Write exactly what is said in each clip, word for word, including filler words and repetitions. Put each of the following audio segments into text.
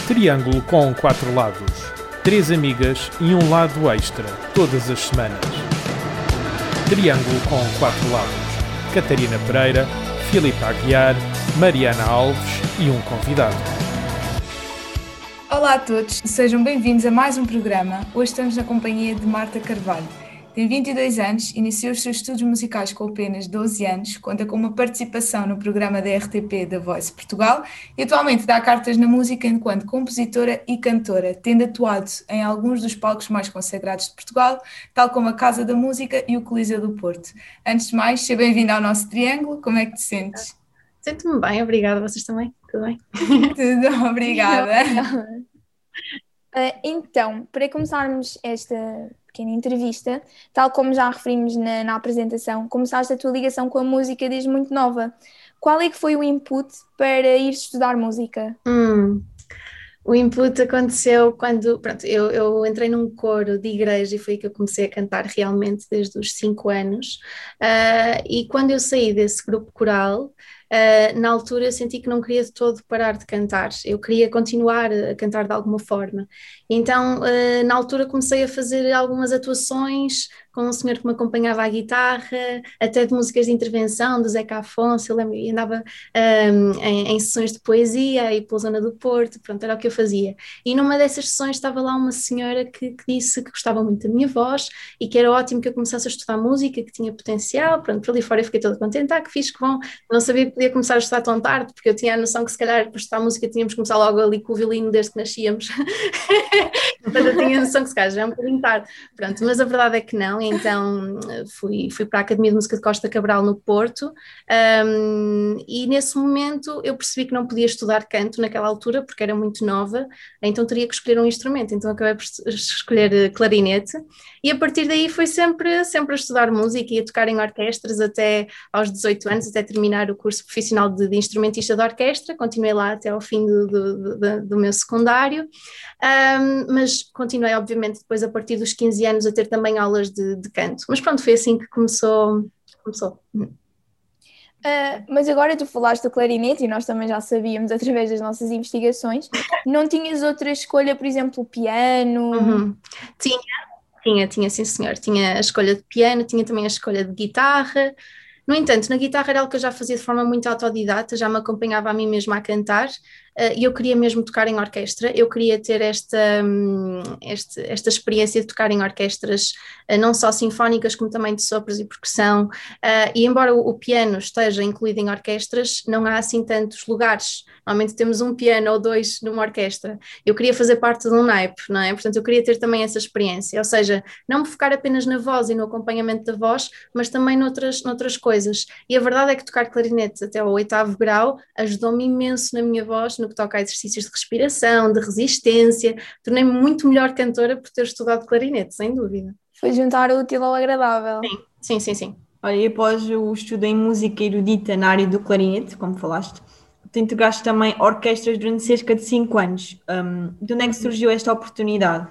Triângulo com quatro lados. Três amigas e um lado extra, todas as semanas. Triângulo com quatro lados. Catarina Pereira, Filipe Aguiar, Mariana Alves e um convidado. Olá a todos, sejam bem-vindos a mais um programa. Hoje estamos na companhia de Marta Carvalho. Tem vinte e dois anos, iniciou os seus estudos musicais com apenas doze anos, conta com uma participação no programa da R T P da Voice Portugal e atualmente dá cartas na música enquanto compositora e cantora, tendo atuado em alguns dos palcos mais consagrados de Portugal, tal como a Casa da Música e o Coliseu do Porto. Antes de mais, seja bem-vinda ao nosso Triângulo, como é que te sentes? Sinto-me bem, obrigada. Vocês também? Tudo bem? Tudo, obrigada. Uh, então, para começarmos esta pequena entrevista, tal como já referimos na, na apresentação, começaste a tua ligação com a música desde muito nova. Qual é que foi o input para ir estudar música? Hum, o input aconteceu quando, pronto, eu, eu entrei num coro de igreja e foi aí que eu comecei a cantar realmente desde os cinco anos. Uh, e quando eu saí desse grupo coral, Uh, na altura eu senti que não queria de todo parar de cantar, eu queria continuar a cantar de alguma forma, então uh, na altura comecei a fazer algumas atuações com um senhor que me acompanhava à guitarra, até de músicas de intervenção, do Zeca Afonso, eu lembro, e andava um, em, em sessões de poesia e pela zona do Porto, pronto, era o que eu fazia, e numa dessas sessões estava lá uma senhora que, que disse que gostava muito da minha voz e que era ótimo que eu começasse a estudar música, que tinha potencial, pronto, por ali fora eu fiquei toda contente, ah, que fixe, que bom, não sabia que podia começar a estudar tão tarde, porque eu tinha a noção que se calhar para estudar música tínhamos que começar logo ali com o violino desde que nascíamos, portanto eu tinha a noção que se calhar já é um bocadinho tarde, pronto, mas a verdade é que não, então fui, fui para a Academia de Música de Costa Cabral no Porto, um, e nesse momento eu percebi que não podia estudar canto naquela altura, porque era muito nova, então teria que escolher um instrumento, então acabei por escolher clarinete, e a partir daí foi sempre, sempre a estudar música e a tocar em orquestras até aos dezoito anos, até terminar o curso profissional de, de instrumentista de orquestra, continuei lá até ao fim do, do, do, do meu secundário, um, mas continuei obviamente depois a partir dos quinze anos a ter também aulas de, de canto, mas pronto, foi assim que começou. começou. Uh, mas agora tu falaste do clarinete e nós também já sabíamos através das nossas investigações, não tinhas outra escolha, por exemplo, o piano? Uhum. Tinha, tinha, tinha sim senhor, tinha a escolha de piano, tinha também a escolha de guitarra. No entanto, na guitarra era algo que eu já fazia de forma muito autodidata, já me acompanhava a mim mesma a cantar, e eu queria mesmo tocar em orquestra, eu queria ter esta, este, esta experiência de tocar em orquestras, não só sinfónicas como também de sopros e percussão, e embora o piano esteja incluído em orquestras, não há assim tantos lugares, normalmente temos um piano ou dois numa orquestra, eu queria fazer parte de um naipe, não é? Portanto eu queria ter também essa experiência, ou seja, não me focar apenas na voz e no acompanhamento da voz, mas também noutras, noutras coisas, e a verdade é que tocar clarinete até ao oitavo grau ajudou-me imenso na minha voz, no que toca a exercícios de respiração, de resistência, tornei-me muito melhor cantora por ter estudado clarinete, sem dúvida. Foi juntar o útil ao agradável. Sim, sim, sim, sim. Olha, e após o estudo em música erudita na área do clarinete, como falaste, tu integraste também orquestras durante cerca de cinco anos. Um, de onde é que surgiu esta oportunidade?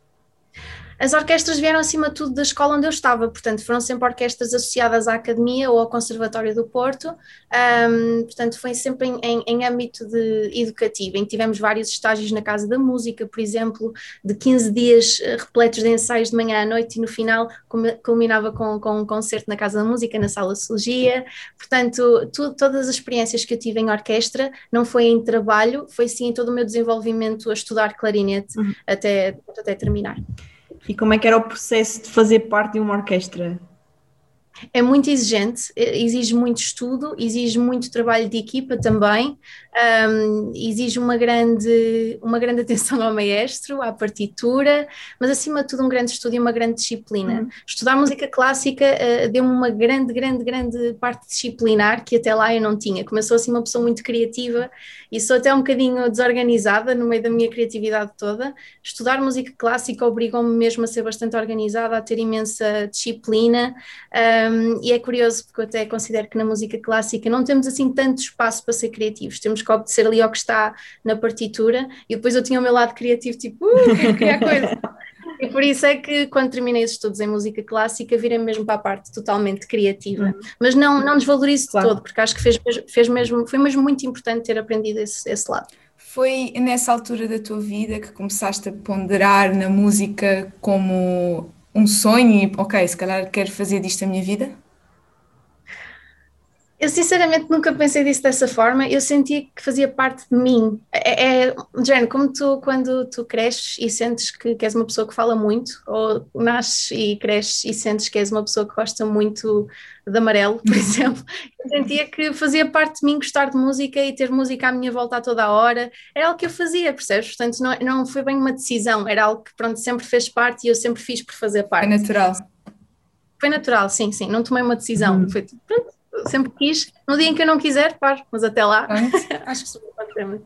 As orquestras vieram acima de tudo da escola onde eu estava, portanto foram sempre orquestras associadas à Academia ou ao Conservatório do Porto, um, portanto foi sempre em, em, em âmbito de educativo, em que tivemos vários estágios na Casa da Música, por exemplo, de quinze dias repletos de ensaios de manhã à noite e no final culminava com, com um concerto na Casa da Música, na Sala Sociologia, portanto tu, todas as experiências que eu tive em orquestra não foi em trabalho, foi sim em todo o meu desenvolvimento a estudar clarinete uhum. até, até terminar. E como é que era o processo de fazer parte de uma orquestra? É muito exigente, exige muito estudo, exige muito trabalho de equipa também, um, exige uma grande, uma grande atenção ao maestro, à partitura, mas acima de tudo um grande estudo e uma grande disciplina. Uhum. Estudar música clássica uh, deu-me uma grande, grande, grande parte disciplinar que até lá eu não tinha. Como eu sou assim uma pessoa muito criativa e sou até um bocadinho desorganizada no meio da minha criatividade toda, estudar música clássica obrigou-me mesmo a ser bastante organizada, a ter imensa disciplina, um, Um, e é curioso porque eu até considero que na música clássica não temos assim tanto espaço para ser criativos, temos que obedecer ali ao que está na partitura e depois eu tinha o meu lado criativo tipo, uh, quero criar coisa. E por isso é que quando terminei os estudos em música clássica virei mesmo para a parte totalmente criativa, uhum. mas não, não desvalorizo claro. de todo, porque acho que fez, fez mesmo, foi mesmo muito importante ter aprendido esse, esse lado. Foi nessa altura da tua vida que começaste a ponderar na música como um sonho e, ok, se calhar quero fazer disto a minha vida? Eu sinceramente nunca pensei disso dessa forma, eu sentia que fazia parte de mim. É, é Jane, como tu, quando tu cresces e sentes que, que és uma pessoa que fala muito, ou nasces e cresces e sentes que és uma pessoa que gosta muito de amarelo, por exemplo, eu sentia que fazia parte de mim gostar de música e ter música à minha volta a toda a hora, era algo que eu fazia, percebes? Portanto, não, não foi bem uma decisão, era algo que pronto, sempre fez parte e eu sempre fiz por fazer parte. É natural. Foi natural, sim, sim, não tomei uma decisão, uhum. Foi pronto. Sempre quis, no dia em que eu não quiser, paro, mas até lá acho que isso vai acontecer muito.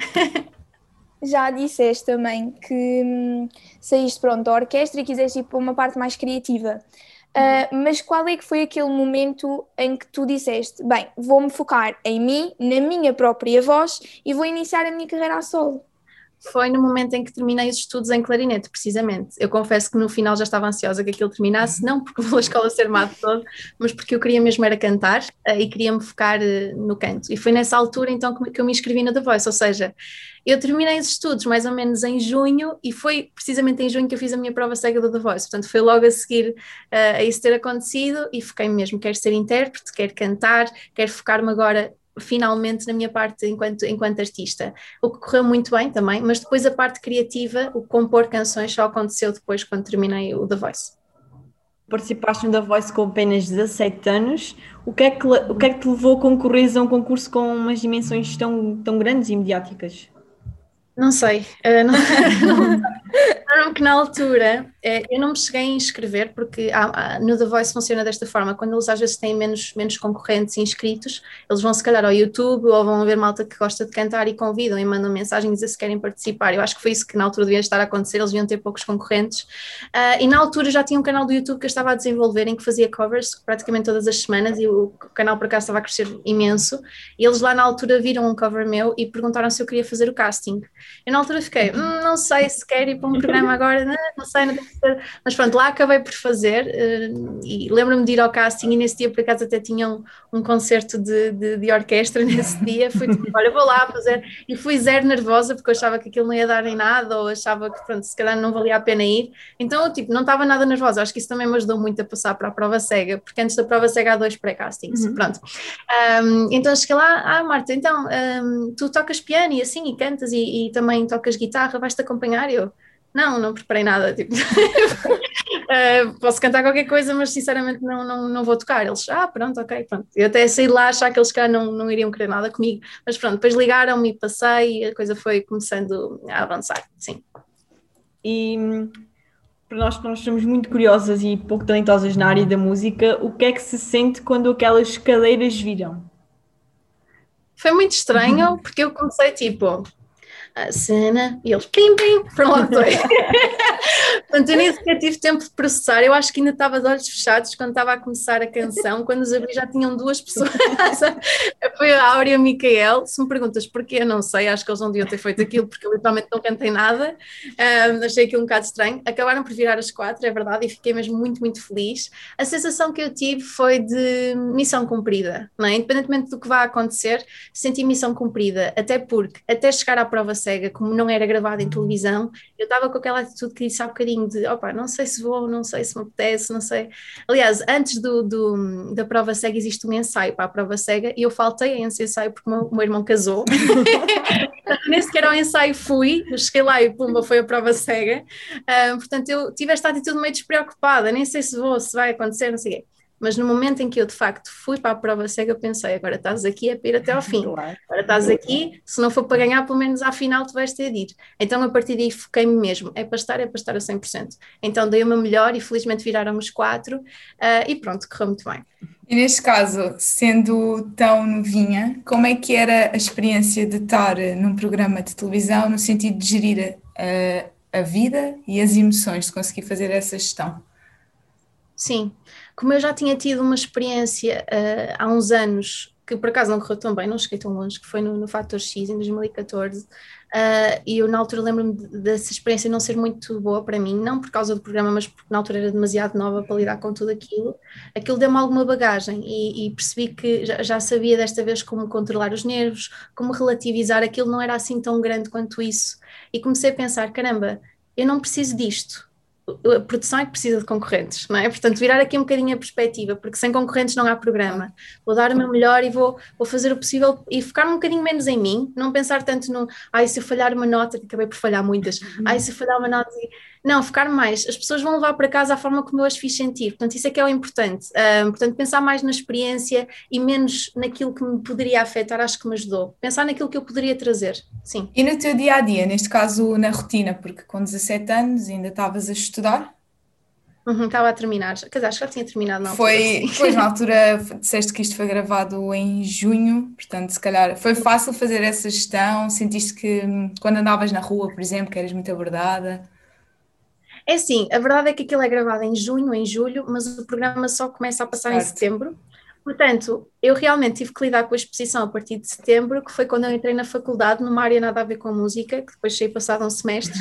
Já disseste também que hum, saíste pronto da orquestra e quiseste ir para uma parte mais criativa, uh, mas qual é que foi aquele momento em que tu disseste, bem, vou-me focar em mim, na minha própria voz e vou iniciar a minha carreira a solo? Foi no momento em que terminei os estudos em clarinete, precisamente. Eu confesso que no final já estava ansiosa que aquilo terminasse, não porque vou à escola ser má de todo, mas porque eu queria mesmo era cantar uh, e queria-me focar uh, no canto. E foi nessa altura então que, que eu me inscrevi na The Voice, ou seja, eu terminei os estudos mais ou menos em junho e foi precisamente em junho que eu fiz a minha prova cega da The Voice, portanto foi logo a seguir uh, a isso ter acontecido e foquei-me mesmo, quero ser intérprete, quero cantar, quero focar-me agora finalmente na minha parte enquanto, enquanto artista, o que correu muito bem também, mas depois a parte criativa, o compor canções só aconteceu depois quando terminei o The Voice. Participaste no The Voice com apenas dezassete anos, o que é que, o que, é que te levou a concorrer a um concurso com umas dimensões tão, tão grandes e mediáticas? Não sei, uh, não, não, não, que na altura uh, eu não me cheguei a inscrever porque há, há, no The Voice funciona desta forma, quando eles às vezes têm menos, menos concorrentes inscritos, eles vão se calhar ao YouTube ou vão ver malta que gosta de cantar e convidam e mandam mensagem e dizem se querem participar. Eu acho que foi isso que na altura devia estar a acontecer, eles deviam ter poucos concorrentes uh, e na altura já tinha um canal do YouTube que eu estava a desenvolver em que fazia covers praticamente todas as semanas e o canal por acaso estava a crescer imenso e eles lá na altura viram um cover meu e perguntaram se eu queria fazer o casting. Eu na altura fiquei, hum, não sei se quero ir para um programa agora, não, não sei, não sei, mas pronto, lá acabei por fazer uh, e lembro-me de ir ao casting e nesse dia por acaso até tinha um, um concerto de, de, de orquestra nesse dia, fui tipo, olha, vou lá fazer, e fui zero nervosa porque eu achava que aquilo não ia dar em nada ou achava que pronto, se calhar não valia a pena ir, então eu tipo, não estava nada nervosa, acho que isso também me ajudou muito a passar para a prova cega, porque antes da prova cega há dois pré-castings, uhum. Pronto, um, então cheguei lá, ah Marta, então um, tu tocas piano e assim e cantas e, e também tocas guitarra, vais-te acompanhar? Eu, não, não preparei nada, tipo, uh, posso cantar qualquer coisa, mas sinceramente não, não, não vou tocar. Eles, ah, pronto, ok, pronto. Eu até saí de lá a achar que eles cá não, não iriam querer nada comigo, mas pronto, depois ligaram-me e passei e a coisa foi começando a avançar, sim. E para nós que nós somos muito curiosas e pouco talentosas na área da música, o que é que se sente quando aquelas cadeiras viram? Foi muito estranho, porque eu comecei tipo... a cena, e eles pim, pim, foram logo dois. Portanto, eu nem sequer tive tempo de processar, eu acho que ainda estava de olhos fechados quando estava a começar a canção, quando os abri já tinham duas pessoas, foi a Áurea e o Micael. Se me perguntas porquê, eu não sei, acho que eles não deviam ter feito aquilo, porque eu literalmente não cantei nada, um, achei aquilo um bocado estranho, acabaram por virar as quatro, é verdade, e fiquei mesmo muito, muito feliz. A sensação que eu tive foi de missão cumprida, não é? Independentemente do que vá acontecer, senti missão cumprida, até porque, até chegar à prova cega, como não era gravado em televisão, eu estava com aquela atitude que disse há bocadinho de, opa, não sei se vou, não sei se me apetece, não sei. Aliás, antes do, do, da prova cega existe um ensaio para a prova cega e eu faltei a esse ensaio porque o meu, o meu irmão casou. Nem sequer ao ensaio fui, eu cheguei lá e pumba, foi a prova cega. Uh, portanto, eu tive esta atitude meio despreocupada, nem sei se vou, se vai acontecer, não sei o quê. Mas no momento em que eu de facto fui para a prova cega, eu pensei, agora estás aqui é para ir até ao fim, agora estás aqui, se não for para ganhar, pelo menos à final tu vais ter de ir. Então a partir daí foquei-me mesmo, é para estar, é para estar a cem por cento. Então dei o meu melhor e felizmente viraram os quatro uh, e pronto, correu muito bem. E neste caso, sendo tão novinha, como é que era a experiência de estar num programa de televisão no sentido de gerir a, a vida e as emoções, de conseguir fazer essa gestão? Sim, como eu já tinha tido uma experiência uh, há uns anos que por acaso não correu tão bem, não cheguei tão longe, que foi no, no Fator X em dois mil e catorze, uh, e eu na altura lembro-me de, dessa experiência não ser muito boa para mim, não por causa do programa, mas porque na altura era demasiado nova para lidar com tudo aquilo. Aquilo deu-me alguma bagagem e, e percebi que já, já sabia desta vez como controlar os nervos, como relativizar, aquilo não era assim tão grande quanto isso, e comecei a pensar, caramba, eu não preciso disto. A produção é que precisa de concorrentes, não é? Portanto, virar aqui um bocadinho a perspectiva, porque sem concorrentes não há programa. Vou dar o meu melhor e vou, vou fazer o possível e focar um bocadinho menos em mim, não pensar tanto no, ai, se eu falhar uma nota, que acabei por falhar muitas, ai, se eu falhar uma nota... Não, focar mais. As pessoas vão levar para casa a forma como eu as fiz sentir. Portanto, isso é que é o importante. Um, portanto, pensar mais na experiência e menos naquilo que me poderia afetar, acho que me ajudou. Pensar naquilo que eu poderia trazer, sim. E no teu dia-a-dia, neste caso na rotina, porque com dezassete anos ainda estavas a estudar? Uhum, estava a terminar. Quer dizer, acho que já tinha terminado na altura. Foi, pois, na altura disseste que isto foi gravado em junho, portanto, se calhar foi fácil fazer essa gestão? Sentiste que quando andavas na rua, por exemplo, que eras muito abordada? É assim, a verdade é que aquilo é gravado em junho, em julho, mas o programa só começa a passar certo. Em setembro. Portanto, eu realmente tive que lidar com a exposição a partir de setembro, que foi quando eu entrei na faculdade, numa área nada a ver com a música, que depois saí passado um semestre.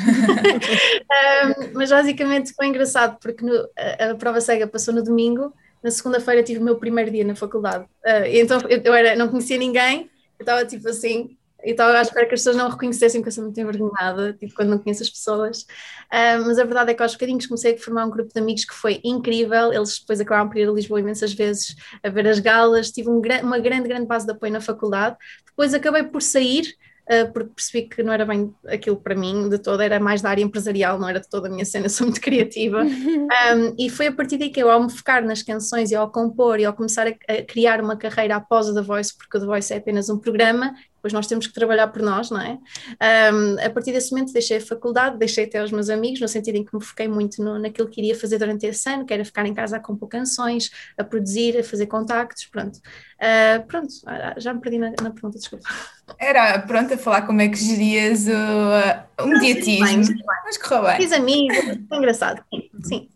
um, mas basicamente foi engraçado, porque no, a, a prova cega passou no domingo, na segunda-feira tive o meu primeiro dia na faculdade. Uh, então eu, eu era, não conhecia ninguém, eu estava tipo assim... Eu estava à espera que as pessoas não reconhecessem, porque eu sou muito envergonhada, tipo, quando não conheço as pessoas. Uh, mas a verdade é que aos bocadinhos comecei a formar um grupo de amigos que foi incrível. Eles depois acabaram por ir a Lisboa imensas vezes a ver as galas. Tive um, uma grande, grande base de apoio na faculdade. Depois acabei por sair, uh, porque percebi que não era bem aquilo para mim de todo, era mais da área empresarial, não era de toda a minha cena, sou muito criativa. Um, e foi a partir daí que eu, ao me focar nas canções e ao compor e ao começar a, a criar uma carreira após o The Voice, porque o The Voice é apenas um programa, depois nós temos que trabalhar por nós, não é? Um, a partir desse momento deixei a faculdade, deixei até os meus amigos, no sentido em que me foquei muito no, naquilo que iria fazer durante esse ano, que era ficar em casa a compor canções, a produzir, a fazer contactos, pronto. Uh, pronto, já me perdi na, na pergunta, desculpa. Era pronto a falar como é que gerias o, o mediatismo, bem, mas correu bem. Fiz amigos, foi engraçado, sim. sim.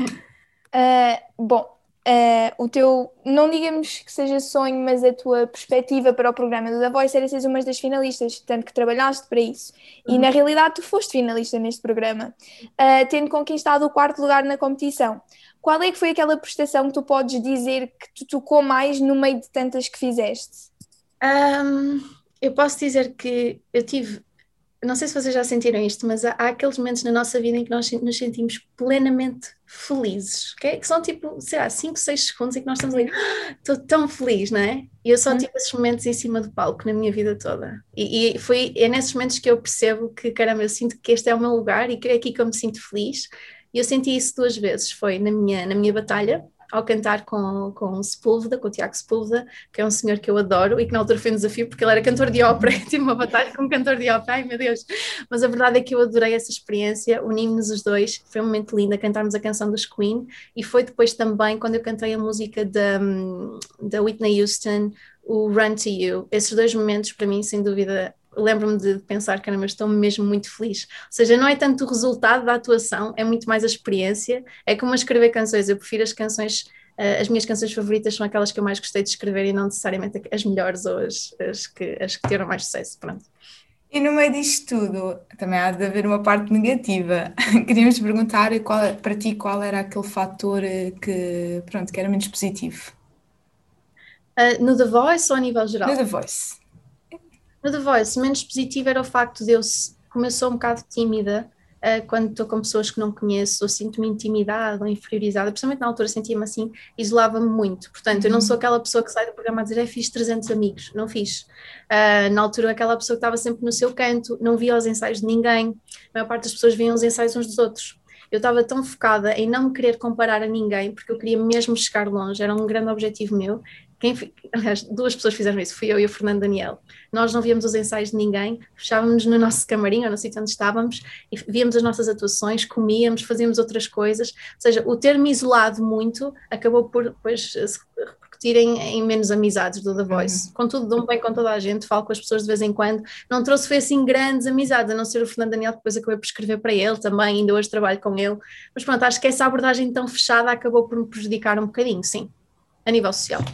Uh, bom, uh, o teu, não digamos que seja sonho, mas a tua perspectiva para o programa do The Voice era seres uma das finalistas, tanto que trabalhaste para isso. Uhum. E na realidade tu foste finalista neste programa, uh, tendo conquistado o quarto lugar na competição. Qual é que foi aquela prestação que tu podes dizer que te tocou mais no meio de tantas que fizeste? Um, eu posso dizer que eu tive, não sei se vocês já sentiram isto, mas há, há aqueles momentos na nossa vida em que nós nos sentimos plenamente felizes, okay? Que são tipo, sei lá, cinco, seis segundos em que nós estamos ali, estou tão feliz, não é? E eu só tive esses momentos em cima do palco na minha vida toda. E, e foi, é nesses momentos que eu percebo que, caramba, eu sinto que este é o meu lugar e que é aqui que eu me sinto feliz. E eu senti isso duas vezes, foi na minha, na minha batalha, ao cantar com, com o Sepúlveda, com o Tiago Sepúlveda, que é um senhor que eu adoro e que na altura foi um desafio porque ele era cantor de ópera e tive uma batalha com um cantor de ópera, ai meu Deus, mas a verdade é que eu adorei essa experiência, unimos-nos os dois, foi um momento lindo a cantarmos a canção dos Queen e foi depois também quando eu cantei a música da, da Whitney Houston, o Run to You, esses dois momentos para mim sem dúvida lembro-me de pensar que eu estou mesmo muito feliz, ou seja, não é tanto o resultado da atuação, é muito mais a experiência, é como a escrever canções, eu prefiro as canções, uh, as minhas canções favoritas são aquelas que eu mais gostei de escrever e não necessariamente as melhores ou as, as, que, as que tiveram mais sucesso, pronto. E no meio disto tudo, também há de haver uma parte negativa. Queríamos perguntar qual, para ti qual era aquele fator que, pronto, que era menos positivo? Uh, no The Voice ou a nível geral? No The Voice. No The Voice, menos positivo era o facto de eu, como eu sou um bocado tímida, uh, quando estou com pessoas que não conheço, ou sinto-me intimidada ou inferiorizada, principalmente na altura sentia-me assim, isolava-me muito. Portanto, uhum. eu não sou aquela pessoa que sai do programa a dizer, é, fiz trezentos amigos, não fiz. Uh, na altura, aquela pessoa que estava sempre no seu canto, não via os ensaios de ninguém, a maior parte das pessoas viam os ensaios uns dos outros. Eu estava tão focada em não me querer comparar a ninguém, porque eu queria mesmo chegar longe, era um grande objetivo meu. Quem, aliás, duas pessoas fizeram isso, fui eu e o Fernando Daniel. Nós não víamos os ensaios de ninguém, fechávamos no nosso camarim ou no sítio onde estávamos e víamos as nossas atuações, comíamos, fazíamos outras coisas, ou seja, o ter-me isolado muito acabou por depois se repercutir em, em menos amizades do The Voice. Uhum. Contudo, dou-me bem com toda a gente, falo com as pessoas de vez em quando, não trouxe foi assim grandes amizades, a não ser o Fernando Daniel, que depois acabei por escrever para ele também, ainda hoje trabalho com ele, mas pronto, acho que essa abordagem tão fechada acabou por me prejudicar um bocadinho, sim, a nível social.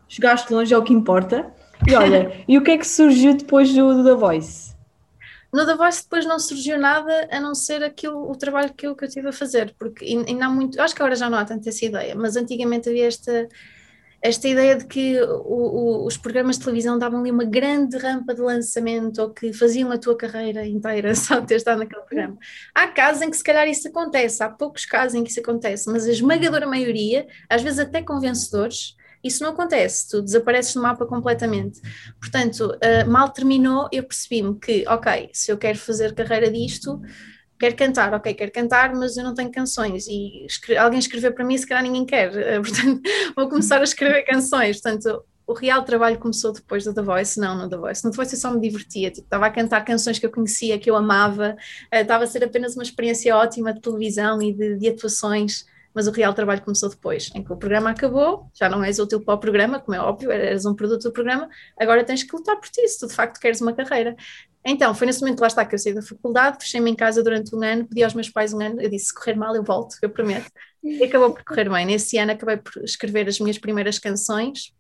chegaste longe, é o que importa. E olha, e o que é que surgiu depois do, do The Voice? No The Voice depois não surgiu nada a não ser aquilo, o trabalho que eu, que eu tive a fazer, porque ainda há muito, acho que agora já não há tanta essa ideia, mas antigamente havia esta, esta ideia de que o, o, os programas de televisão davam ali uma grande rampa de lançamento ou que faziam a tua carreira inteira só de ter estado naquele programa. Há casos em que se calhar isso acontece, há poucos casos em que isso acontece, mas a esmagadora maioria, às vezes até com vencedores, isso não acontece, tu desapareces do mapa completamente. Portanto, uh, mal terminou, eu percebi-me que, ok, se eu quero fazer carreira disto, quero cantar, ok, quero cantar, mas eu não tenho canções, e escre- alguém escrever para mim, se calhar ninguém quer, uh, portanto, vou começar a escrever canções. Portanto, o real trabalho começou depois do The Voice, não no The Voice. No The Voice eu só me divertia, tipo, estava a cantar canções que eu conhecia, que eu amava, uh, estava a ser apenas uma experiência ótima de televisão e de, de atuações. Mas o real trabalho começou depois, em que o programa acabou, já não és útil para o programa, como é óbvio, eras um produto do programa, agora tens que lutar por ti, se tu de facto queres uma carreira. Então, foi nesse momento, lá está, que eu saí da faculdade, fechei-me em casa durante um ano, pedi aos meus pais um ano, eu disse, se correr mal eu volto, eu prometo, e acabou por correr bem. Nesse ano acabei por escrever as minhas primeiras canções,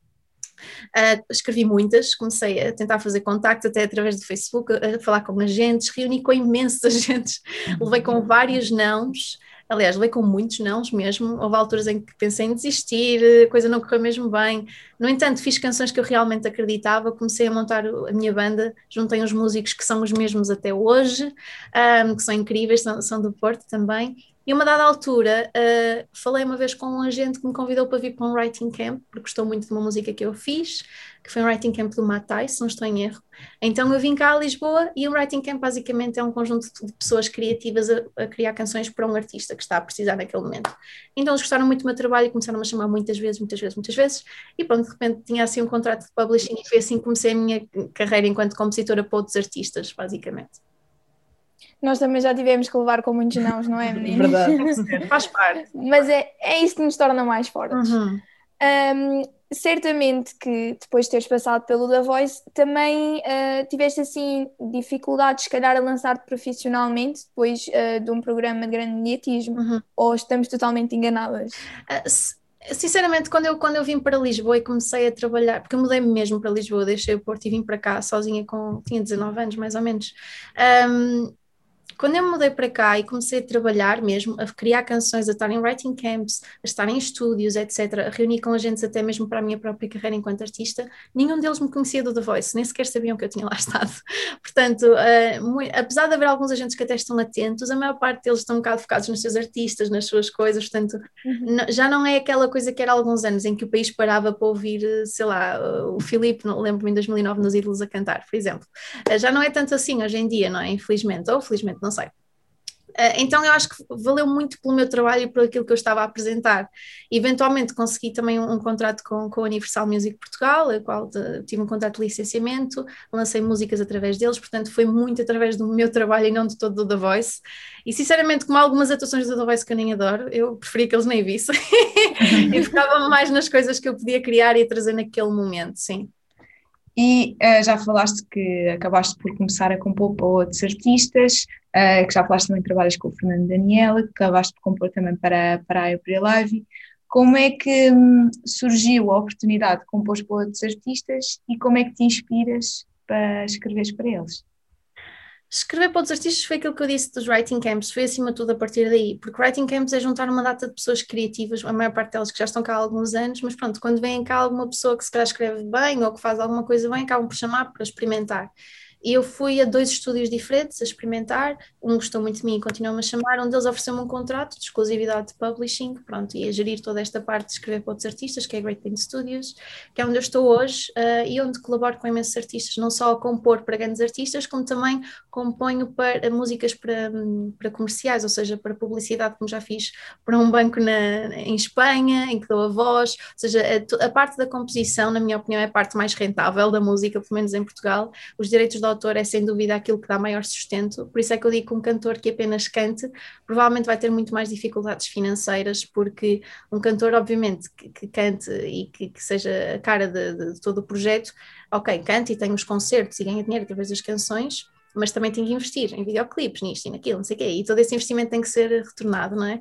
Uh, escrevi muitas, comecei a tentar fazer contacto até através do Facebook, a, a falar com agentes, reuni com imensos agentes, levei com vários nãos, aliás, levei com muitos nãos mesmo, houve alturas em que pensei em desistir, a coisa não correu mesmo bem, no entanto fiz canções que eu realmente acreditava, comecei a montar a minha banda, juntei uns músicos que são os mesmos até hoje, um, que são incríveis, são, são do Porto também. E a uma dada altura, uh, falei uma vez com um agente que me convidou para vir para um writing camp, porque gostou muito de uma música que eu fiz, que foi um writing camp do Matai, se não estou em erro. Então eu vim cá a Lisboa e o writing camp basicamente é um conjunto de pessoas criativas a, a criar canções para um artista que está a precisar naquele momento. Então eles gostaram muito do meu trabalho e começaram a chamar muitas vezes, muitas vezes, muitas vezes, e pronto, de repente tinha assim um contrato de publishing e foi assim que comecei a minha carreira enquanto compositora para outros artistas, basicamente. Nós também já tivemos que levar com muitos nãos, não é, meninas? Verdade, faz parte. Mas é, é isso que nos torna mais fortes. Uhum. Um, certamente que depois de teres passado pelo The Voice, também uh, tiveste assim dificuldades, se calhar, a lançar-te profissionalmente depois uh, de um programa de grande mediatismo, Uhum. ou estamos totalmente enganadas? Uh, Sinceramente, quando eu, quando eu vim para Lisboa e comecei a trabalhar, porque eu mudei-me mesmo para Lisboa, deixei o Porto e vim para cá sozinha, com, tinha dezanove anos mais ou menos. Um, Quando eu me mudei para cá e comecei a trabalhar mesmo, a criar canções, a estar em writing camps, a estar em estúdios, etcétera, a reunir com agentes até mesmo para a minha própria carreira enquanto artista, nenhum deles me conhecia do The Voice, nem sequer sabiam que eu tinha lá estado. Portanto, uh, muito, apesar de haver alguns agentes que até estão atentos, a maior parte deles estão um bocado focados nos seus artistas, nas suas coisas, portanto, Uhum. já não é aquela coisa que era há alguns anos em que o país parava para ouvir, sei lá, o Filipe, lembro-me em dois mil e nove nos Ídolos a cantar, por exemplo. Uh, já não é tanto assim hoje em dia, não é? Infelizmente, ou felizmente, não sei. Então eu acho que valeu muito pelo meu trabalho e por aquilo que eu estava a apresentar. Eventualmente consegui também um, um contrato com, com a Universal Music Portugal, a qual de, tive um contrato de licenciamento, lancei músicas através deles, portanto foi muito através do meu trabalho e não de todo do The Voice. E sinceramente, como há algumas atuações do The Voice que eu nem adoro, eu preferia que eles nem vissem. E ficava mais nas coisas que eu podia criar e trazer naquele momento, sim. E uh, já falaste que acabaste por começar a compor para outros artistas, uh, que já falaste também que trabalhas com o Fernando Daniel, que acabaste por compor também para, para a April Live. Como é que hum, surgiu a oportunidade de compor para outros artistas e como é que te inspiras para escreveres para eles? Escrever para outros artistas foi aquilo que eu disse dos writing camps, foi acima de tudo a partir daí, porque writing camps é juntar uma data de pessoas criativas, a maior parte delas que já estão cá há alguns anos, mas pronto, quando vem cá alguma pessoa que se calhar escreve bem ou que faz alguma coisa bem, acabam por chamar para experimentar. E eu fui a dois estúdios diferentes a experimentar, um gostou muito de mim e continuou-me a chamar, um deles ofereceu-me um contrato de exclusividade de publishing, pronto, e a gerir toda esta parte de escrever para outros artistas, que é a Great Thing Studios, que é onde eu estou hoje uh, e onde colaboro com imensos artistas, não só a compor para grandes artistas, como também componho para, músicas para, para comerciais, ou seja, para publicidade, como já fiz para um banco na, em Espanha, em que dou a voz, ou seja, a, a parte da composição, na minha opinião, é a parte mais rentável da música, pelo menos em Portugal. Os direitos de autor é sem dúvida aquilo que dá maior sustento, por isso é que eu digo que um cantor que apenas cante provavelmente vai ter muito mais dificuldades financeiras, porque um cantor obviamente que, que cante e que, que seja a cara de, de todo o projeto, ok, cante e tem os concertos e ganha dinheiro através das canções, mas também tem que investir em videoclipes, nisto e naquilo, não sei o quê, e todo esse investimento tem que ser retornado, não é?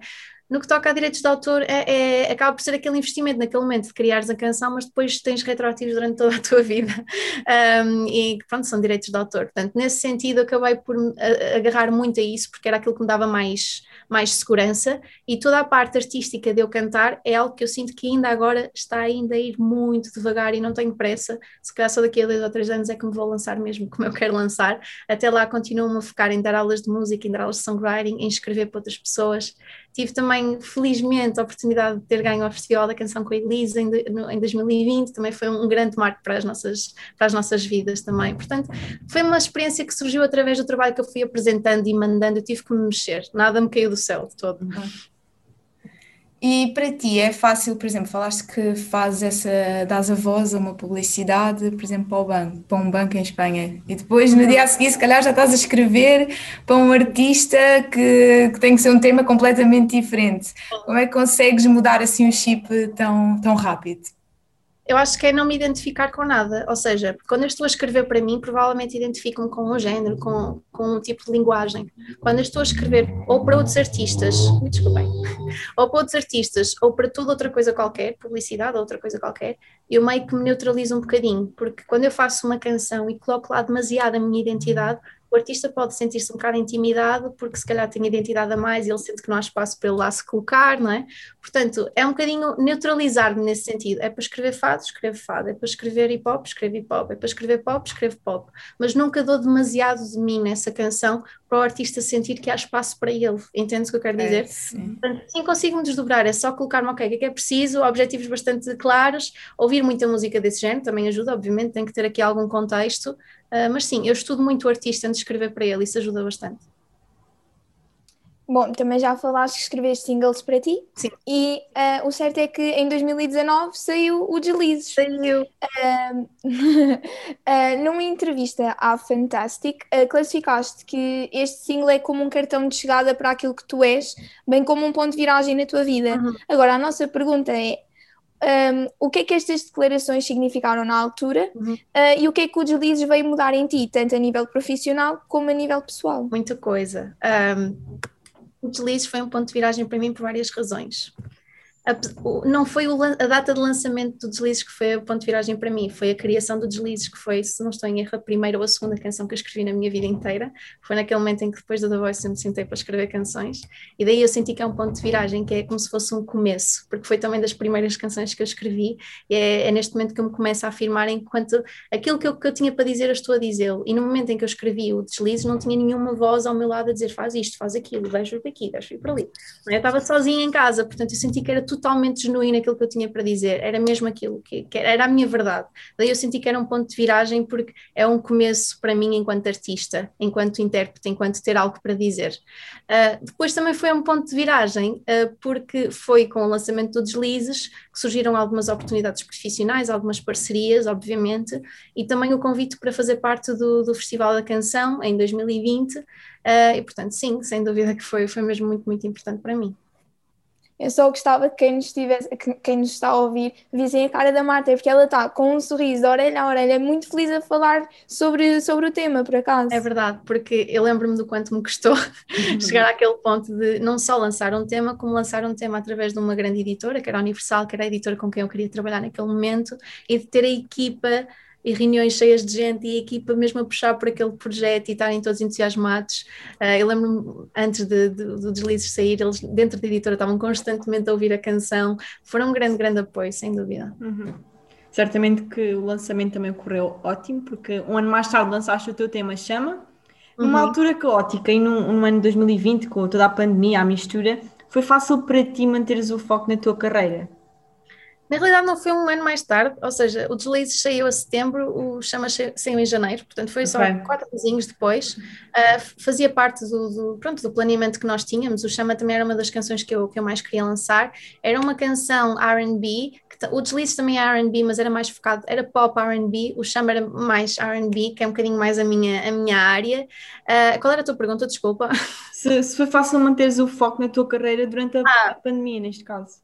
No que toca a direitos de autor, é, é, acaba por ser aquele investimento naquele momento de criares a canção, mas depois tens retroativos durante toda a tua vida. Um, e pronto, são direitos de autor. Portanto, nesse sentido, acabei por agarrar muito a isso, porque era aquilo que me dava mais, mais segurança, e toda a parte artística de eu cantar é algo que eu sinto que ainda agora está ainda a ir muito devagar e não tenho pressa. Se calhar só daqui a dois ou três anos é que me vou lançar mesmo como eu quero lançar. Até lá continuo-me a focar em dar aulas de música, em dar aulas de songwriting, em escrever para outras pessoas. Tive também, felizmente, a oportunidade de ter ganho o Festival da Canção com a Elisa em, em dois mil e vinte, também foi um grande marco para as, nossas, para as nossas vidas também. Portanto, foi uma experiência que surgiu através do trabalho que eu fui apresentando e mandando, eu tive que me mexer, nada me caiu do céu de todo. Uhum. E para ti é fácil, por exemplo, falaste que fazes essa, dás a voz a uma publicidade, por exemplo, para o banco, para um banco em Espanha, e depois no dia a seguir se calhar já estás a escrever para um artista que, que tem que ser um tema completamente diferente. Como é que consegues mudar assim o chip tão, tão rápido? Eu acho que é não me identificar com nada, ou seja, quando eu estou a escrever para mim, provavelmente identifico-me com um género, com, com um tipo de linguagem. Quando eu estou a escrever ou para outros artistas, me desculpem, ou para outros artistas, ou para toda outra coisa qualquer, publicidade ou outra coisa qualquer, eu meio que me neutralizo um bocadinho, porque quando eu faço uma canção e coloco lá demasiado a minha identidade, o artista pode sentir-se um bocado intimidado, porque se calhar tem identidade a mais e ele sente que não há espaço para ele lá se colocar, não é? Portanto, é um bocadinho neutralizar-me nesse sentido. É para escrever fado, escrevo fado. É para escrever hip hop, escrevo hip hop. É para escrever pop, escrevo pop. Mas nunca dou demasiado de mim nessa canção para o artista sentir que há espaço para ele. Entendes o que eu quero dizer? É, sim. Portanto, sim, consigo-me desdobrar. É só colocar-me, ok, o que é que é preciso, objetivos bastante claros, ouvir muita música desse género também ajuda, obviamente, tem que ter aqui algum contexto. Uh, mas sim, eu estudo muito o artista antes de escrever para ele, isso ajuda bastante. Bom, também já falaste que escreveste singles para ti. Sim. E uh, o certo é que em dois mil e dezanove saiu o Deslizes. Saiu. Uh, uh, numa entrevista à Fantastic, uh, classificaste que este single é como um cartão de chegada para aquilo que tu és, bem como um ponto de viragem na tua vida. Uhum. Agora, a nossa pergunta é: Um, o que é que estas declarações significaram na altura Uhum. uh, e o que é que o Deslizes veio mudar em ti, tanto a nível profissional como a nível pessoal? Muita coisa. Um, o Deslizes foi um ponto de viragem para mim por várias razões. A, o, não foi o, a data de lançamento do Deslizes que foi o ponto de viragem para mim, foi a criação do Deslizes, que foi, se não estou em erro, a primeira ou a segunda canção que eu escrevi na minha vida inteira. Foi naquele momento em que depois da The Voice eu me sentei para escrever canções, e daí eu senti que é um ponto de viragem, que é como se fosse um começo, porque foi também das primeiras canções que eu escrevi, e é, é neste momento que eu me começo a afirmar enquanto aquilo que eu, que eu tinha para dizer eu estou a dizê-lo, e no momento em que eu escrevi o Deslizes não tinha nenhuma voz ao meu lado a dizer faz isto, faz aquilo, deixa-o por aqui, deixa-o por ali. Eu estava sozinha em casa, portanto eu senti que era totalmente genuíno aquilo que eu tinha para dizer, era mesmo aquilo que, que era a minha verdade. Daí eu senti que era um ponto de viragem, porque é um começo para mim enquanto artista, enquanto intérprete, enquanto ter algo para dizer. Uh, depois também foi um ponto de viragem, uh, porque foi com o lançamento do Deslizes que surgiram algumas oportunidades profissionais, algumas parcerias, obviamente, e também o convite para fazer parte do, do Festival da Canção em dois mil e vinte, uh, e portanto sim, sem dúvida que foi, foi mesmo muito, muito importante para mim. Eu só gostava que quem nos, tivesse, que quem nos está a ouvir vissem a cara da Marta, porque ela está com um sorriso de orelha a orelha, muito feliz a falar sobre, sobre o tema, por acaso. É verdade, porque eu lembro-me do quanto me custou uhum. chegar àquele ponto de não só lançar um tema, como lançar um tema através de uma grande editora, que era a Universal, que era a editora com quem eu queria trabalhar naquele momento, e de ter a equipa e reuniões cheias de gente e a equipa mesmo a puxar por aquele projeto e estarem todos entusiasmados. Uh, eu lembro-me, antes de, de, do Deslizes sair, eles dentro da editora estavam constantemente a ouvir a canção, foram um grande, grande apoio, sem dúvida. Uhum. Certamente que o lançamento também correu ótimo, porque um ano mais tarde lançaste o teu tema Chama, numa uhum. altura caótica, e no, no ano de dois mil e vinte, com toda a pandemia, a mistura, foi fácil para ti manteres o foco na tua carreira? Na realidade não foi um ano mais tarde, ou seja, o Deslizes saiu a setembro, o Chama saiu em janeiro, portanto foi só okay. quatro mesinhos depois, uh, fazia parte do, do, pronto, do planeamento que nós tínhamos. O Chama também era uma das canções que eu, que eu mais queria lançar, era uma canção R and B, que, o Deslizes também é R and B, mas era mais focado, era pop R and B, o Chama era mais R and B, que é um bocadinho mais a minha, a minha área. Uh, qual era a tua pergunta? Desculpa. Se, se foi fácil manteres o foco na tua carreira durante a, ah. a pandemia, neste caso?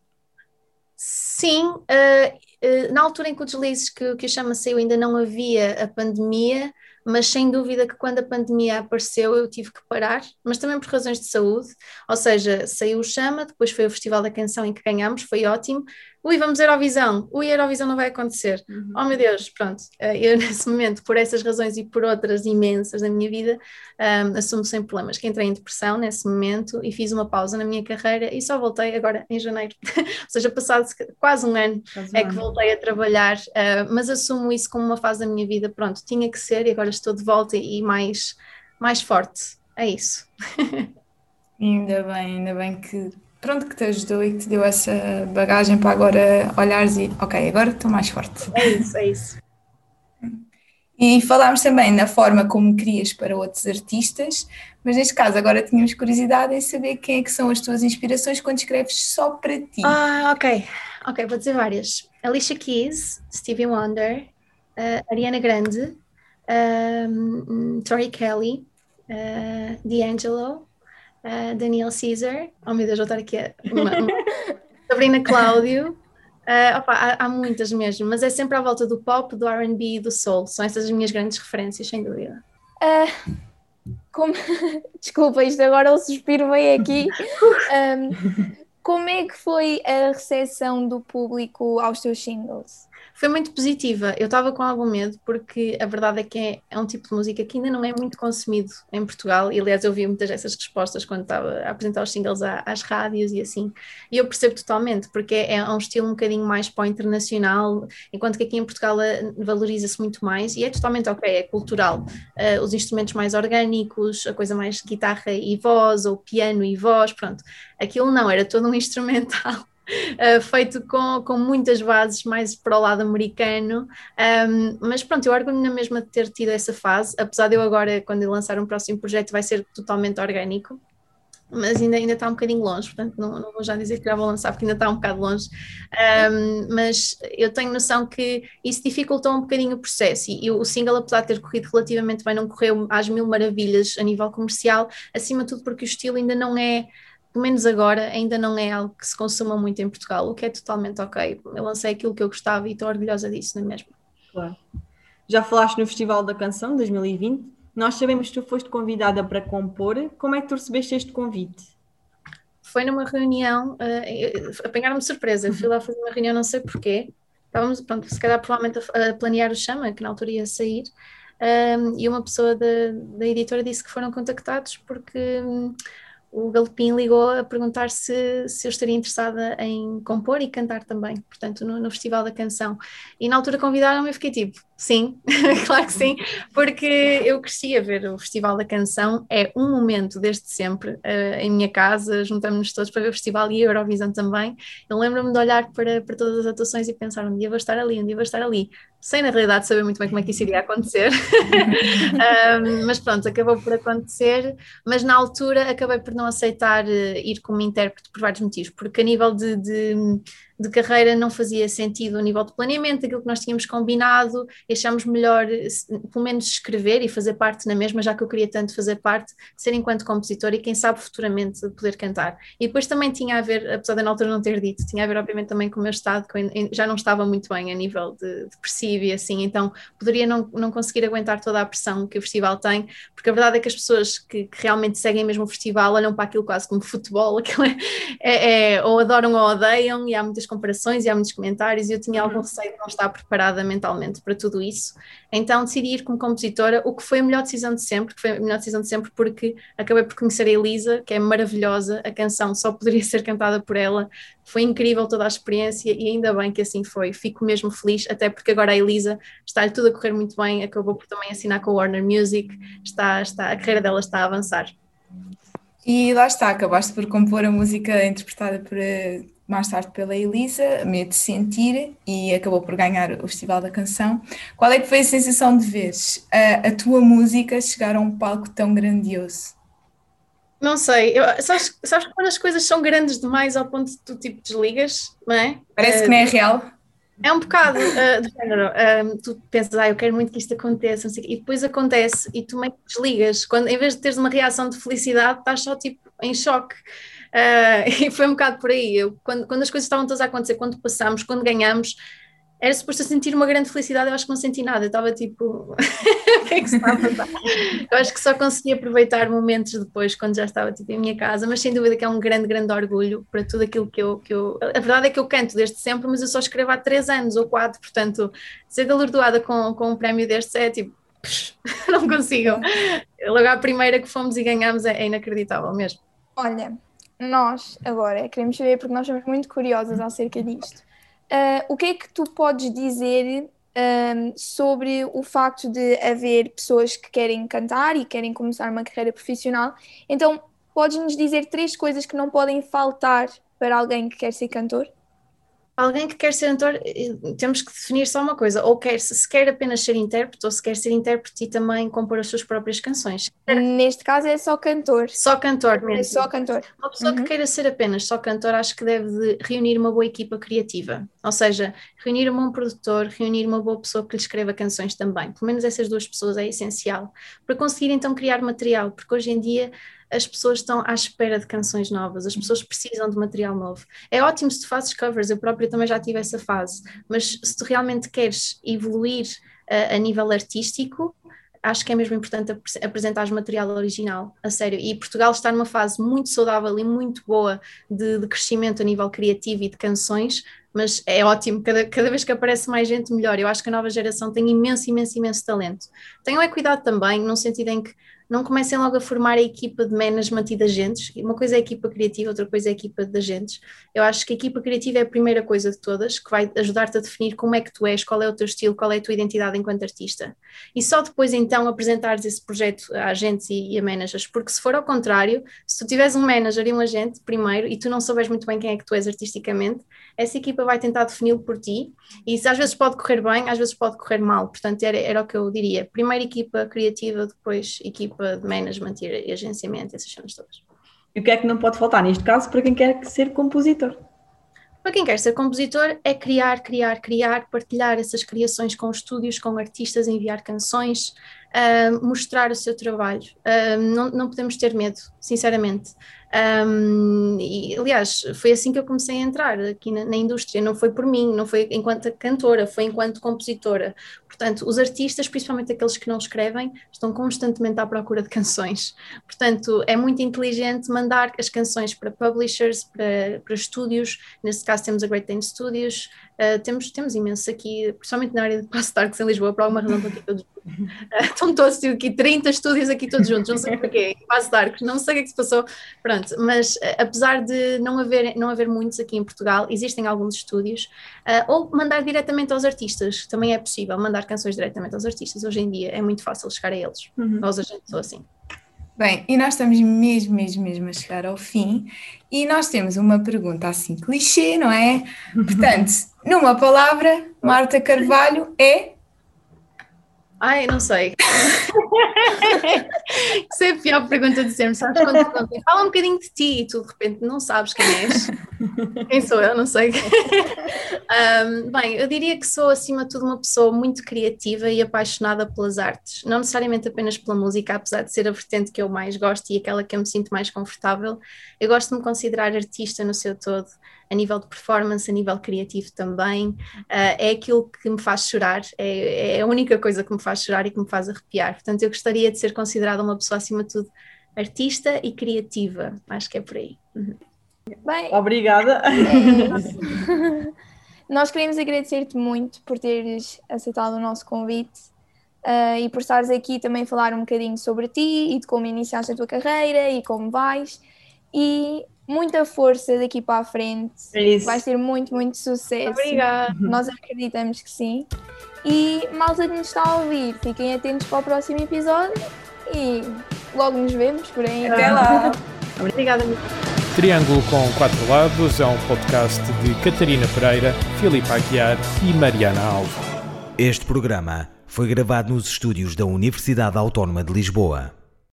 Sim, uh, uh, na altura em que o Deslizes, que, que o Chama saiu, ainda não havia a pandemia, mas sem dúvida que quando a pandemia apareceu eu tive que parar, mas também por razões de saúde, ou seja, saiu o Chama, depois foi o Festival da Canção em que ganhámos, foi ótimo. Ui, vamos à Eurovisão, ui, a Eurovisão não vai acontecer, uhum. Oh meu Deus, pronto, eu nesse momento, por essas razões e por outras imensas na minha vida, um, assumo sem problemas que entrei em depressão nesse momento e fiz uma pausa na minha carreira e só voltei agora em janeiro, ou seja, passado quase um ano quase um é ano. que voltei a trabalhar, uh, mas assumo isso como uma fase da minha vida, pronto, tinha que ser e agora estou de volta e mais, mais forte, é isso. Ainda bem, ainda bem que pronto, que te ajudou e que te deu essa bagagem para agora olhares e ok, agora estou mais forte. É isso, é isso. E falámos também na forma como crias para outros artistas, mas neste caso agora tínhamos curiosidade em saber quem é que são as tuas inspirações quando escreves só para ti. Ah, ok, ok, vou dizer várias. Alicia Keys, Stevie Wonder, uh, Ariana Grande, um, Tori Kelly, uh, D'Angelo, Uh, Daniel Caesar, oh meu Deus, vou estar aqui a uma, uma, Sabrina Cláudio, uh, opa, há, há muitas mesmo, mas é sempre à volta do pop, do R and B e do soul, são essas as minhas grandes referências, sem dúvida. Uh, como... Desculpa, isto agora o suspiro veio aqui. Um, como é que foi a recepção do público aos teus singles? Foi muito positiva, eu estava com algum medo porque a verdade é que é, é um tipo de música que ainda não é muito consumido em Portugal e aliás eu vi muitas dessas respostas quando estava a apresentar os singles às rádios e assim, e eu percebo totalmente porque é, é um estilo um bocadinho mais para o internacional, enquanto que aqui em Portugal valoriza-se muito mais e é totalmente ok, é cultural, uh, os instrumentos mais orgânicos, a coisa mais guitarra e voz ou piano e voz, pronto, aquilo não, era todo um instrumental. Uh, feito com, com muitas bases mais para o lado americano, um, mas pronto, eu orgulho na mesma de ter tido essa fase, apesar de eu agora, quando eu lançar um próximo projeto, vai ser totalmente orgânico, mas ainda, ainda está um bocadinho longe, portanto não, não vou já dizer que já vou lançar porque ainda está um bocado longe, um, mas eu tenho noção que isso dificultou um bocadinho o processo e, e o single, apesar de ter corrido relativamente bem, não correu às mil maravilhas a nível comercial, acima de tudo porque o estilo ainda não é, pelo menos agora, ainda não é algo que se consuma muito em Portugal, o que é totalmente ok. Eu lancei aquilo que eu gostava e estou orgulhosa disso, não é mesmo? Claro. Já falaste no Festival da Canção dois mil e vinte, nós sabemos que tu foste convidada para compor, como é que tu recebeste este convite? Foi numa reunião, uh, apanharam-me de surpresa, eu fui lá fazer uma reunião, não sei porquê, estávamos, pronto, se calhar provavelmente a, a planear o Chama, que na altura ia sair, um, e uma pessoa da, da editora disse que foram contactados porque... Um, o Galopim ligou a perguntar se, se eu estaria interessada em compor e cantar também, portanto, no, no Festival da Canção. E na altura convidaram-me e eu fiquei tipo, sim, claro que sim, porque eu cresci a ver o Festival da Canção, é um momento desde sempre, uh, em minha casa, juntamos-nos todos para ver o festival e a Eurovisão também. Eu lembro-me de olhar para, para todas as atuações e pensar, um dia vou estar ali, um dia vou estar ali, sem na realidade saber muito bem como é que isso iria acontecer, um, mas pronto, acabou por acontecer, mas na altura acabei por não aceitar uh, ir como intérprete por vários motivos, porque a nível de, de, de carreira não fazia sentido a nível de planeamento, aquilo que nós tínhamos combinado, achámos melhor pelo menos escrever e fazer parte na mesma, já que eu queria tanto fazer parte, ser enquanto compositora e quem sabe futuramente poder cantar. E depois também tinha a ver, apesar de na altura não ter dito, tinha a ver obviamente também com o meu estado, que eu já não estava muito bem a nível de depressivo e assim, então poderia não, não conseguir aguentar toda a pressão que o festival tem, porque a verdade é que as pessoas que, que realmente seguem mesmo o festival olham para aquilo quase como futebol, aquilo é, é, é, ou adoram ou odeiam, e há muitas comparações e há muitos comentários, e eu tinha algum receio de não estar preparada mentalmente para tudo isso, então decidi ir como compositora, o que foi a melhor decisão de sempre, que foi a melhor decisão de sempre porque acabei por conhecer a Elisa, que é maravilhosa, a canção só poderia ser cantada por ela, foi incrível toda a experiência e ainda bem que assim foi, fico mesmo feliz, até porque agora a Elisa está-lhe tudo a correr muito bem, acabou por também assinar com a Warner Music, está, está, a carreira dela está a avançar. E lá está, acabaste por compor a música interpretada por, mais tarde pela Elisa, Medo de Sentir, e acabou por ganhar o Festival da Canção. Qual é que foi a sensação de veres a, a tua música chegar a um palco tão grandioso? Não sei, eu, sabes, sabes quando as coisas são grandes demais ao ponto de tu tipo desligas, não é? Parece uh, que não é real. É um bocado uh, de género, um, tu pensas, ah, eu quero muito que isto aconteça, não sei, e depois acontece e tu meio que desligas, quando, em vez de teres uma reação de felicidade, estás só tipo em choque. Uh, e foi um bocado por aí, eu, quando, quando as coisas estavam todas a acontecer, quando passamos, quando ganhamos, era suposto eu sentir uma grande felicidade, eu acho que não senti nada, eu estava tipo, o que é que se está a passar? Eu acho que só consegui aproveitar momentos depois, quando já estava tipo em minha casa, mas sem dúvida que é um grande, grande orgulho para tudo aquilo que eu, que eu... A verdade é que eu canto desde sempre, mas eu só escrevo há três anos ou quatro, portanto, ser galardoada com, com um prémio destes é tipo, não consigo. Logo à primeira que fomos e ganhámos é, é inacreditável mesmo. Olha, nós agora queremos saber, porque nós somos muito curiosas acerca disto. Uh, o que é que tu podes dizer um, sobre o facto de haver pessoas que querem cantar e querem começar uma carreira profissional? Então, podes-nos dizer três coisas que não podem faltar para alguém que quer ser cantor? Alguém que quer ser cantor, temos que definir só uma coisa, ou quer, se quer apenas ser intérprete, ou se quer ser intérprete e também compor as suas próprias canções. Neste caso é só cantor. Só cantor mesmo. É só cantor. Uma pessoa uhum. que queira ser apenas só cantor, acho que deve de reunir uma boa equipa criativa, ou seja, reunir um bom produtor, reunir uma boa pessoa que lhe escreva canções também, pelo menos essas duas pessoas é essencial, para conseguir então criar material, porque hoje em dia as pessoas estão à espera de canções novas, as pessoas precisam de material novo. É ótimo se tu fazes covers, eu própria também já tive essa fase, mas se tu realmente queres evoluir uh, a nível artístico, acho que é mesmo importante ap- apresentar material original, a sério. E Portugal está numa fase muito saudável e muito boa de, de crescimento a nível criativo e de canções, mas é ótimo, cada, cada vez que aparece mais gente, melhor. Eu acho que a nova geração tem imenso, imenso, imenso talento. Tenham é cuidado também, no sentido em que não comecem logo a formar a equipa de management e de agentes. Uma coisa é a equipa criativa, outra coisa é a equipa de agentes. Eu acho que a equipa criativa é a primeira coisa de todas, que vai ajudar-te a definir como é que tu és, qual é o teu estilo, qual é a tua identidade enquanto artista. E só depois então apresentares esse projeto a agentes e, e a managers, porque se for ao contrário, se tu tiveres um manager e um agente primeiro e tu não souberes muito bem quem é que tu és artisticamente, essa equipa vai tentar defini-lo por ti, e isso às vezes pode correr bem, às vezes pode correr mal, portanto era, era o que eu diria, primeiro equipa criativa, depois equipa de management e agenciamento, essas coisas todas. E o que é que não pode faltar neste caso para quem quer ser compositor? Para quem quer ser compositor é criar, criar, criar, partilhar essas criações com estúdios, com artistas, enviar canções, uh, mostrar o seu trabalho. Uh, não, não podemos ter medo, sinceramente. Um, e, aliás, foi assim que eu comecei a entrar aqui na, na indústria, não foi por mim, não foi enquanto cantora, foi enquanto compositora. Portanto, os artistas, principalmente aqueles que não escrevem, estão constantemente à procura de canções. Portanto, é muito inteligente mandar as canções para publishers, para, para estúdios, nesse caso temos a Great Dane Studios, uh, temos, temos imensos aqui, principalmente na área de Passo de Arcos em Lisboa, por alguma razão estão aqui todos juntos. Uh, estão todos aqui, trinta estúdios aqui todos juntos, não sei porquê, Passo de Arcos, não sei o que é que se passou, pronto, mas uh, apesar de não haver, não haver muitos aqui em Portugal, existem alguns estúdios, uh, ou mandar diretamente aos artistas, também é possível, mandar canções diretamente aos artistas, hoje em dia é muito fácil chegar a eles, uhum. aos agentes ou assim. Bem, e nós estamos mesmo, mesmo, mesmo a chegar ao fim, e nós temos uma pergunta assim clichê, não é? Portanto, numa palavra, Marta Carvalho é... Ai, não sei. Isso é a pior pergunta de sempre, sabes? Quando te perguntam, fala um bocadinho de ti e tu de repente não sabes quem és. Quem sou eu? Não sei. Um, bem, eu diria que sou acima de tudo uma pessoa muito criativa e apaixonada pelas artes. Não necessariamente apenas pela música, apesar de ser a vertente que eu mais gosto e aquela que eu me sinto mais confortável. Eu gosto de me considerar artista no seu todo, a nível de performance, a nível criativo também. Uh, é aquilo que me faz chorar, é, é a única coisa que me faz chorar e que me faz arrepiar. Portanto, eu gostaria de ser considerada uma pessoa, acima de tudo, artista e criativa. Acho que é por aí. Uhum. Bem, obrigada. É nós queremos agradecer-te muito por teres aceitado o nosso convite uh, e por estares aqui também a falar um bocadinho sobre ti e de como iniciaste a tua carreira e como vais. E muita força daqui para a frente. É vai ser muito, muito sucesso. Obrigada. Nós acreditamos que sim. E malta que nos está a ouvir, fiquem atentos para o próximo episódio e logo nos vemos por aí. Até lá. Obrigada. Triângulo com Quatro Lados é um podcast de Catarina Pereira, Filipa Aguiar e Mariana Alves. Este programa foi gravado nos estúdios da Universidade Autónoma de Lisboa.